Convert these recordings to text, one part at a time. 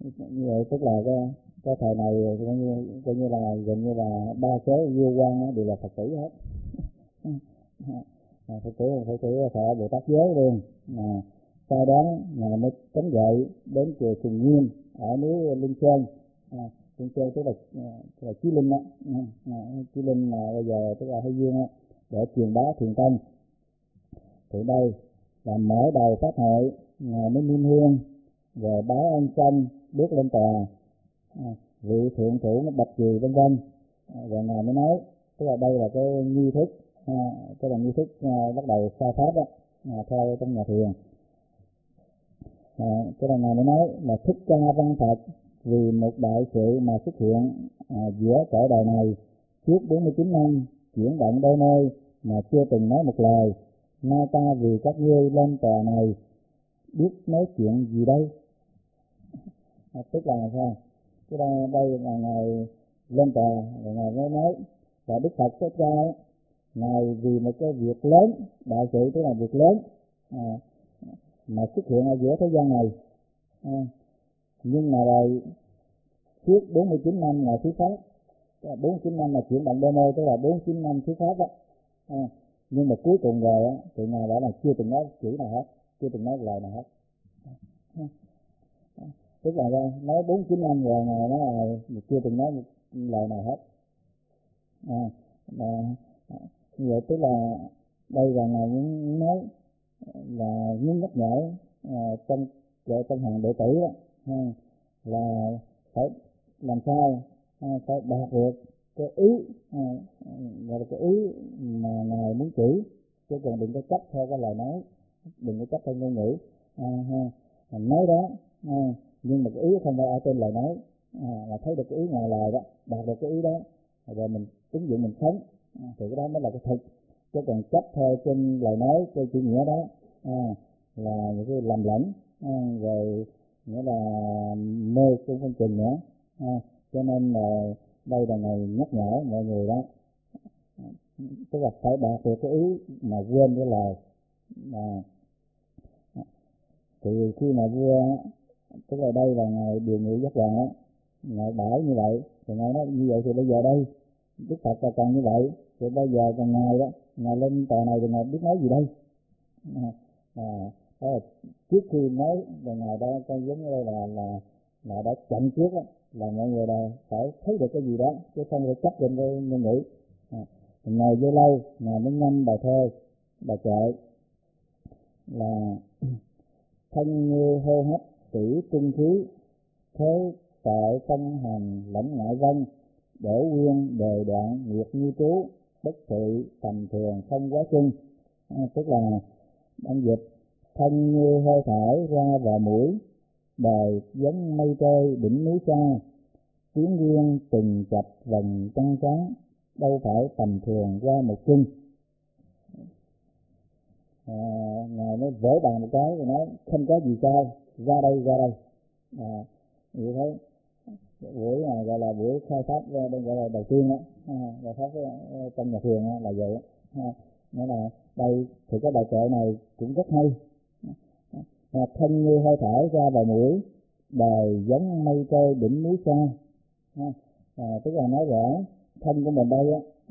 Như vậy tức là cái thời này coi như là gần như là đa số vua quan đều là Phật tử hết. Phật tử thọ Bồ Tát giới luôn. Sau đó ngài mới cấm gậy đến chùa Sùng Nghiêm ở núi Linh Sơn. Linh Sơn tức là Chí Linh đó. Chí Linh mà bây giờ tức là Hay Dương á, để truyền bá thiền tông. Thì đây là mở đầu pháp hội, ngài mới niêm hương rồi báo ân xong bước lên tòa, vị thượng thủ nó bạch trì vân vân, rồi ngài mới nói, tức là đây là cái nghi thức, cái là nghi thức bắt đầu xa pháp đó, theo trong nhà thiền. Cái là ngài mới nói là Thích Ca Văn Phật vì một đại sự mà xuất hiện giữa cõi đời này suốt 49 năm chuyển động đôi nơi mà chưa từng nói một lời. Nay ta vì các ngươi lên tòa này biết nói chuyện gì đây? Tức là sao? Cái đây là ngài lên tòa rồi ngài mới nói là Đức Phật Thích Ca ngài vì một cái việc lớn, đại sự tức là việc lớn mà xuất hiện ở giữa thế gian này, nhưng mà rồi suốt 49 năm là thuyết pháp, 49 năm là chuyển động đôi nơi, tức là 49 năm thuyết pháp đó. Nhưng mà cuối cùng rồi á, thì ngài bảo là chưa từng nói chữ nào hết, chưa từng nói lời nào hết. Tức là nói 49 năm rồi ngài nói là chưa từng nói một lời nào hết. Như vậy tức là đây là ngài muốn nói là muốn nhắc nhở trong hàng đệ tử đó, là phải làm sao phải đạt được cái ý, gọi là cái ý mà ngài muốn chỉ, chứ còn đừng có chấp theo cái lời nói, đừng có chấp theo ngôn ngữ nói đó, nhưng mà cái ý không phải ở trên lời nói, là thấy được cái ý ngoài lời đó, đạt được cái ý đó rồi mình ứng dụng mình sống, thì cái đó mới là cái thực. Chứ còn chấp theo trên lời nói, trên chữ nghĩa đó là những cái lầm lẫn, rồi nghĩa là mê cũng không chừng nữa. Cho nên là đây là ngày nhắc nhở mọi người đó, tức là phải đạt được cái ý mà quên cái lời. Thì khi mà vua, tức là đây là ngài Điều Ngự Giác Hoàng á, ngài bảo như vậy, thì ngài nói như vậy thì bây giờ đây Đức Phật là còn như vậy, thì bây giờ còn ngài đó, ngài lên tòa này thì ngài biết nói gì đây? Trước khi nói là ngài đã con giống như đây là đã chặn trước đó, là mọi người là phải thấy được cái gì đó, chứ không phải chấp trên cái ngôn ngữ. Ngài vô lâu, ngài mới ngâm bài thơ, bài kệ là thân như hô hấp tỷ trung khí, thế tại phong hành lãnh ngại vân, đổ quyên đề đoạn nguyệt như trú, bất thị tầm thường không quá chung. Tức là bản dịch thân như hơi thở ra vào mũi, đời giống mây trôi đỉnh núi xa, tiếng riêng từng chập vầng trăng trắng, đâu phải tầm thường qua một chung. Ngài mới vỗ bàn một cái rồi nói không có gì sai, ra đây. Như thế buổi này gọi là buổi khai pháp, đây gọi là đầu tiên đó, khai pháp trong nhà thiền là vậy. Nghĩa là đây thì cái bài kệ này cũng rất hay. Thân như hơi thở ra vào mũi, đời giống mây trôi đỉnh núi xa. Tức là nói rõ thân của mình đây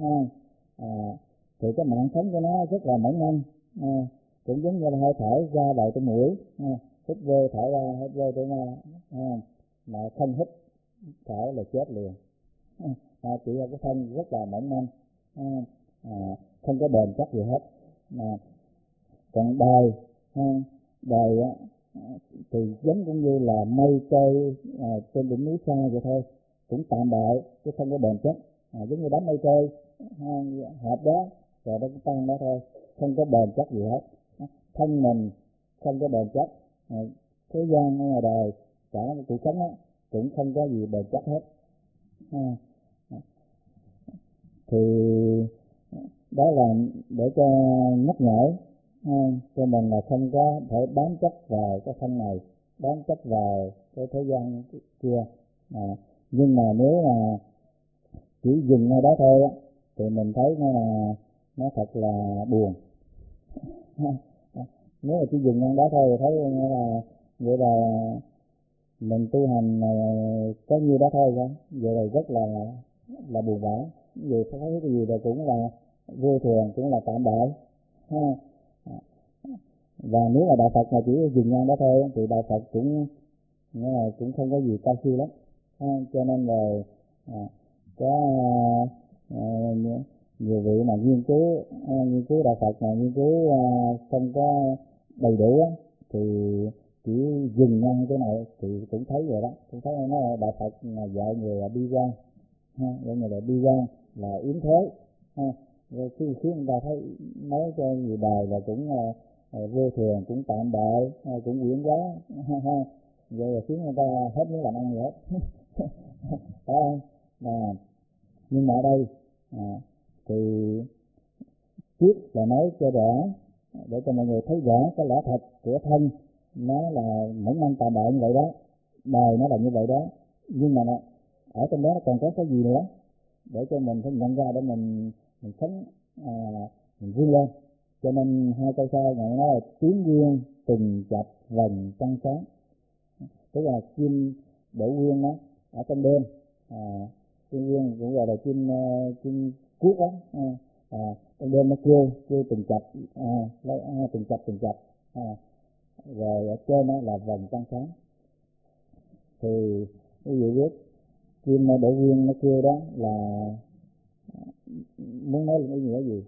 thì cái mạng sống của nó rất là mỏng manh, cũng giống như là hơi thở ra vào trong mũi, hít vô thở ra, hít vô thở ra, mà không hít thở là chết liền. Chỉ là cái thân rất là mỏng manh, không có bền chắc gì hết. Còn đời thì giống cũng như là mây trôi trên đỉnh núi xa vậy thôi, cũng tạm bợ chứ không có bền chắc, giống như đám mây trôi hợp đó rồi nó cũng tan đó thôi, không có bền chắc gì hết. Thân mình không có bền chắc, thế gian ở ngoài đời cả cái cuộc sống cũng không có gì bền chắc hết. Thì đó là để cho nhắc nhở cho mình là không có thể bám chấp vào cái thân này, bám chấp vào cái thế gian kia. Nhưng mà nếu mà chỉ dừng ngay đó thôi thì mình thấy nó thật là buồn. Nếu mà chỉ dừng ngay đó thôi thì thấy là vậy là mình tu hành có nhiêu đó thôi không, vậy là rất là buồn bã. Vì thấy cái gì rồi cũng là vô thường, cũng là tạm bợ ha. Và nếu mà đạo Phật mà chỉ dừng ngang đó thôi thì đạo Phật cũng cũng không có gì cao siêu lắm ha. Cho nên là có nhiều vị mà nghiên cứu đạo Phật mà nghiên cứu không có đầy đủ thì chỉ dừng ngang cái này thì cũng thấy rồi đó, cũng thấy nó đạo Phật là dạy người là bi quan ha, dạy người là bi quan là yếm thế ha. Rồi khi người ta thấy nói cho người đời là cũng vô thường, cũng tạm bợ, cũng quyển quá ha. Vậy là khiến người ta hết muốn làm ăn gì hết phải không? Nhưng mà ở đây thì trước là nói cho rõ để cho mọi người thấy rõ cái lẽ thật của thân, nó là mỏng manh tạm bợ như vậy đó, đời nó là như vậy đó. Nhưng mà ở trong đó nó còn có cái gì nữa để cho mình phải nhận ra, để mình sống mình vươn lên. Cho nên hai câu sau ngài nói là tiến duyên từng chập vầng trăng sáng, tức là chim đổ quyên đó ở trong đêm, chim quyên cũng gọi là chim cuốc đó, trong đêm nó kêu từng chập, từng chập, rồi ở trên đó là vầng trăng sáng. Thì quý vị biết chim đổ quyên nó kêu đó là muốn nói lên ý nghĩa gì?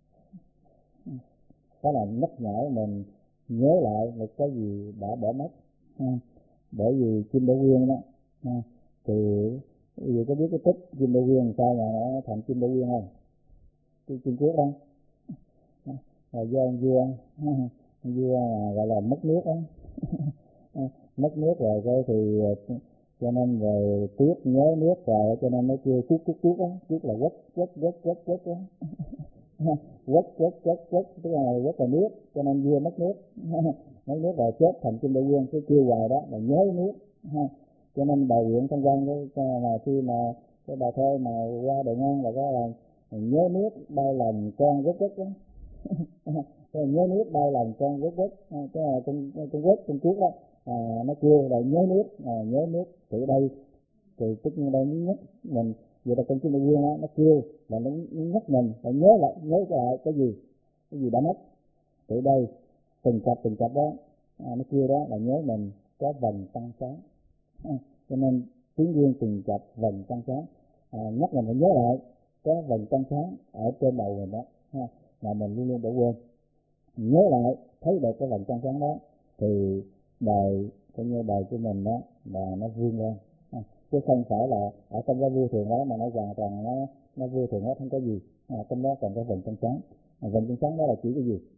Đó là nhắc nhở mình nhớ lại một cái gì đã bỏ mất. Bởi vì chim đỗ quyên đó thì quý vị có biết cái tích chim đỗ quyên sao mà nó thành chim đỗ quyên không? Chim cuốc đó là do ông vua gọi là mất nước đó mất nước rồi cái thì cho nên rồi tiếc nhớ nước rồi cho nên nó kêu cuốc đó, cuốc là quất đó quất tức là quất là nước, cho nên vua mất nước mất nước rồi chết thành chim đỗ quyên, cái kêu hoài đó là nhớ nước ha. Cho nên bài nguyện trong văn là khi mà cái bài thơ mà qua đời ngang là có là nhớ nước bao lần con quất đó nhớ nước bao lần con quất cái là con quất con cuốc đó nó kêu là nhớ nước từ đây thì tất nhiên đây nó nhắc mình. Vậy là con chim đỗ quyên đó nó kêu là nó nhắc mình phải nhớ lại cái gì đã mất. Từ đây từng cặp đó nó kêu đó là nhớ mình có vầng trăng sáng. Cho nên tiếng duyên từng cặp vầng trăng sáng, nhắc mình phải nhớ lại có vầng trăng sáng ở trên đầu mình đó là mình luôn luôn bỏ quên. Nhớ lại thấy được cái vầng trăng sáng đó thì đời coi như đời của mình đó là nó vươn lên, chứ không phải là ở trong cái vô thường đó mà nó hoàn toàn nó vô thường, nó không có gì. Trong đó còn cái vầng trăng sáng. Vầng trăng sáng đó là chỉ cái gì?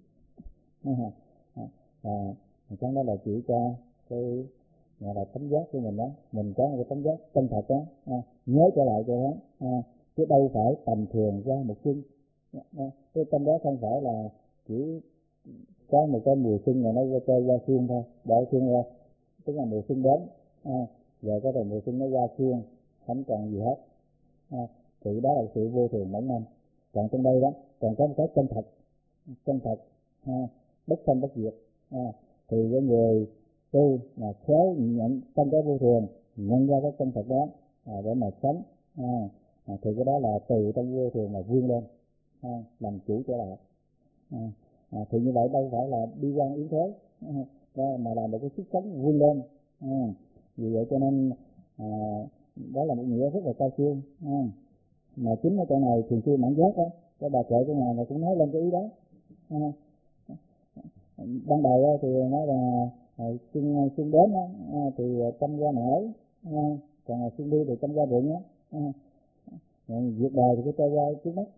Vầng trăng đó là chỉ cho cái gọi là tánh giác của mình đó, mình có một cái tánh giác chân thật đó, nhớ trở lại cho đó, chứ đâu phải tầm thường qua một chung. Cái tâm đó không phải là chỉ có một cái mùa xuân mà nó qua xuông thôi, đợi xuông ra tức là mùa xuân đến, giờ có thể mùa xuân nó qua xuông không còn gì hết, thì đó là sự vô thường mỏng manh. Còn trong đây đó còn có một cái chân thật bất sanh bất diệt, thì cái người tu mà khéo nhận trong cái vô thường, nhận ra cái chân thật đó để mà sống, thì cái đó là từ trong vô thường mà vươn lên, làm chủ trở lại. Thì như vậy đâu phải là đi quan yếm thế, mà làm được cái sức sống vươn lên. Vì vậy cho nên đó là một nghĩa rất là cao siêu. Mà chính ở chỗ này thường xuyên mãn giác đó, cái bà kệ của ngài này cũng nói lên cái ý đó. Ban đầu thì nói là xuân đến đó, thì trăm hoa nở, còn xuân đi thì trăm hoa rụng á, việc đời thì cứ trôi qua trước mắt.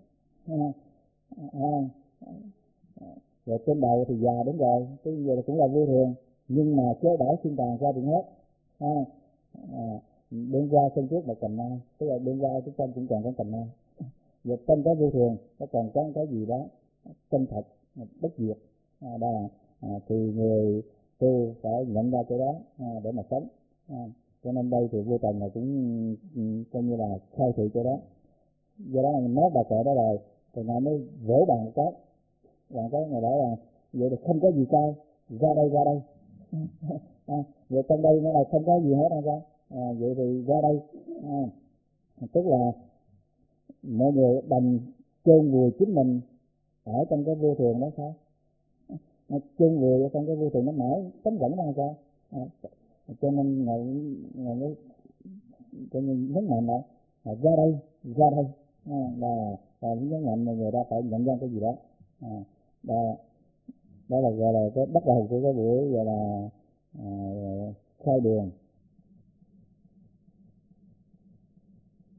Rồi trên đầu thì già đến rồi, cái gì là cũng là vô thường, nhưng mà chế đãi xuyên tàn qua thì hết. Đêm qua sân trước một cành mai, tức là đêm qua chúng trong cũng còn có cành mai. Và trong cái vô thường nó còn có cái gì đó chân thật bất diệt, thì người tu phải nhận ra cái đó để mà sống. Cho nên đây thì vô trần là cũng coi như là khai thị cái đó. Do đó mình nói bà kệ đó rồi thì ngài mới vỗ bàn một cái ngài bảo là vậy thì không có gì sai, ra đây Vậy trong đây nó là không có gì hết sao? Vậy thì ra đây, tức là mọi người đành chôn vùi chính mình ở trong cái vô thường đó sao? Nó chôn vùi ở trong cái vô thường nó mãi tấm dẫn ra sao? Cho nên ngài mới cho nên nhấn mạnh lại ra đây, là nhấn mạnh là người ta phải nhận ra cái gì đó. Đó là gọi là cái bắt đầu của cái buổi gọi là khai đường